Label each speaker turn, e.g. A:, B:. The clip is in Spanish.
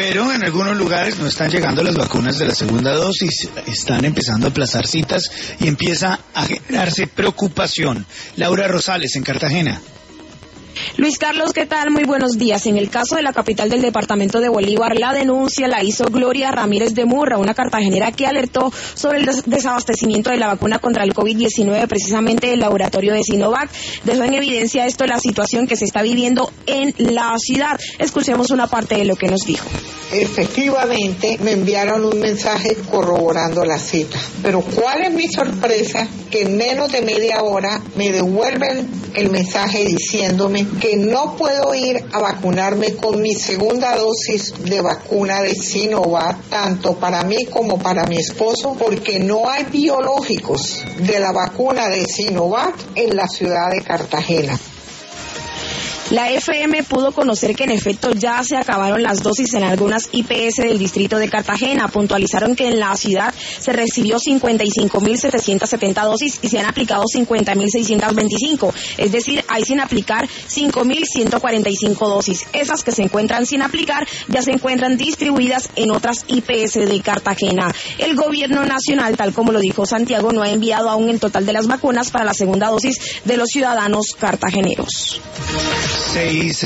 A: Pero en algunos lugares no están llegando las vacunas de la segunda dosis, están empezando a aplazar citas y empieza a generarse preocupación. Laura Rosales, en Cartagena.
B: Luis Carlos, ¿qué tal? Muy buenos días. En el caso de la capital del departamento de Bolívar, la denuncia la hizo Gloria Ramírez de Murra, una cartagenera que alertó sobre el desabastecimiento de la vacuna contra el COVID-19, precisamente el laboratorio de Sinovac. Dejó en evidencia esto la situación que se está viviendo en la ciudad. Escuchemos una parte de lo que nos dijo.
C: Efectivamente, me enviaron un mensaje corroborando la cita. Pero ¿cuál es mi sorpresa? Que en menos de media hora me devuelven el mensaje diciéndome que no puedo ir a vacunarme con mi segunda dosis de vacuna de Sinovac, tanto para mí como para mi esposo, porque no hay biológicos de la vacuna de Sinovac en la ciudad de Cartagena.
B: La FM pudo conocer que en efecto ya se acabaron las dosis en algunas IPS del distrito de Cartagena. Puntualizaron que en la ciudad se recibió 55.770 dosis y se han aplicado 50.625. Es decir, hay sin aplicar 5.145 dosis. Esas que se encuentran sin aplicar ya se encuentran distribuidas en otras IPS de Cartagena. El gobierno nacional, tal como lo dijo Santiago, no ha enviado aún el total de las vacunas para la segunda dosis de los ciudadanos cartageneros.